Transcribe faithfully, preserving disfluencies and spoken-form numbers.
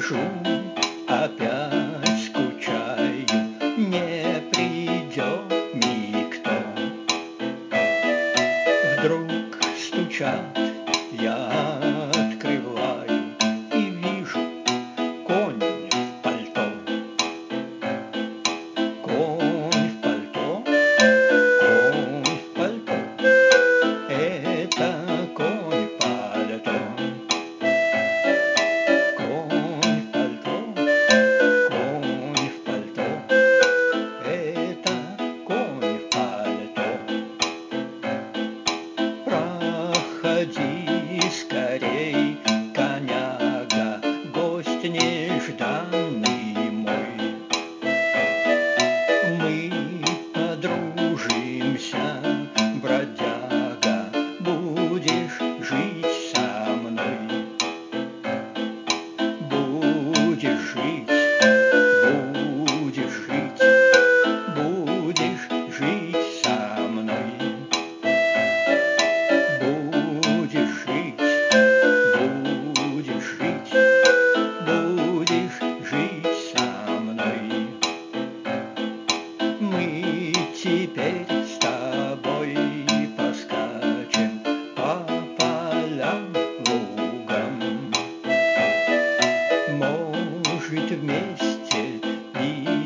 вижу, опять скучаю, не придет никто. Вдруг стучат, я открываю и вижу конь в пальто. Конь в пальто, конь в пальто, это конь в пальто. Конь в пальто, конь в пальто, это конь в пальто. Проходи скорей, коняга, гость нежданный мой. Мы подружимся, бродяга, будешь жить со мной. Будешь жить, будешь жить, будешь жить со мной. Будешь жить, будешь жить, будешь жить со мной. Мы теперь с тобой поскачем по полям, лугам. Может, вместе и